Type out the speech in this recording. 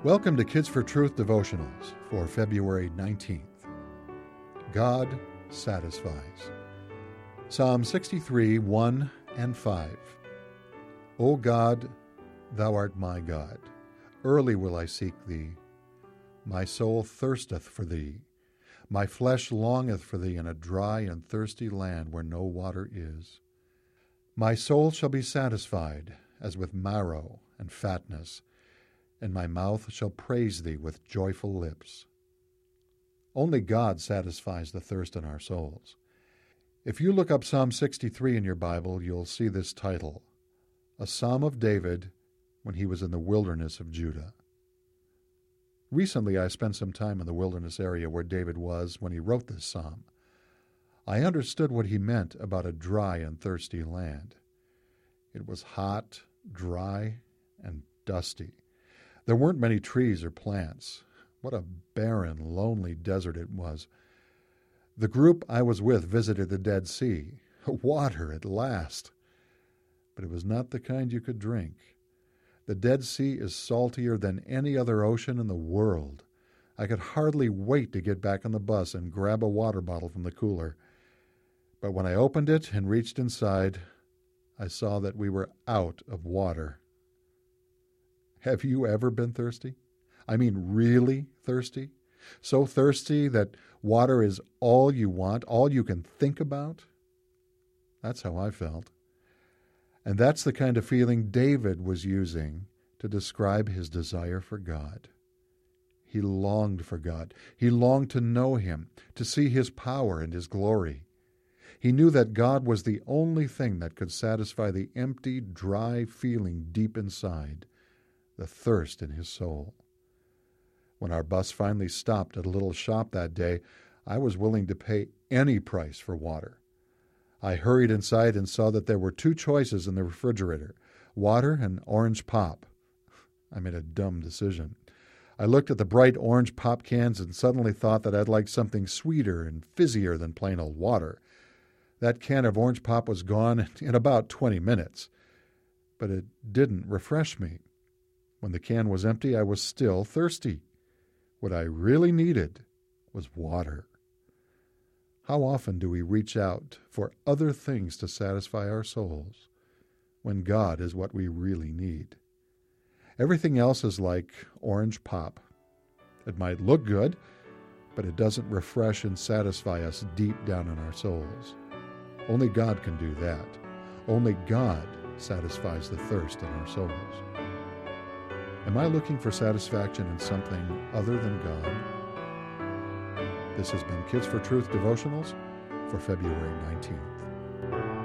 Welcome to Kids for Truth devotionals for February 19th. God satisfies. Psalm 63, 1 and 5. O God, thou art my God. Early will I seek thee. My soul thirsteth for thee. My flesh longeth for thee in a dry and thirsty land where no water is. My soul shall be satisfied as with marrow and fatness, and my mouth shall praise thee with joyful lips. Only God satisfies the thirst in our souls. If you look up Psalm 63 in your Bible, you'll see this title, A Psalm of David when he was in the wilderness of Judah. Recently, I spent some time in the wilderness area where David was when he wrote this psalm. I understood what he meant about a dry and thirsty land. It was hot, dry, and dusty. There weren't many trees or plants. What a barren, lonely desert it was. The group I was with visited the Dead Sea. Water at last. But it was not the kind you could drink. The Dead Sea is saltier than any other ocean in the world. I could hardly wait to get back on the bus and grab a water bottle from the cooler. But when I opened it and reached inside, I saw that we were out of water. Have you ever been thirsty? I mean really thirsty? So thirsty that water is all you want, all you can think about? That's how I felt. And that's the kind of feeling David was using to describe his desire for God. He longed for God. He longed to know Him, to see His power and His glory. He knew that God was the only thing that could satisfy the empty, dry feeling deep inside, the thirst in his soul. When our bus finally stopped at a little shop that day, I was willing to pay any price for water. I hurried inside and saw that there were two choices in the refrigerator, water and orange pop. I made a dumb decision. I looked at the bright orange pop cans and suddenly thought that I'd like something sweeter and fizzier than plain old water. That can of orange pop was gone in about 20 minutes, but it didn't refresh me. When the can was empty, I was still thirsty. What I really needed was water. How often do we reach out for other things to satisfy our souls when God is what we really need? Everything else is like orange pop. It might look good, but it doesn't refresh and satisfy us deep down in our souls. Only God can do that. Only God satisfies the thirst in our souls. Am I looking for satisfaction in something other than God? This has been Kids for Truth devotionals for February 19th.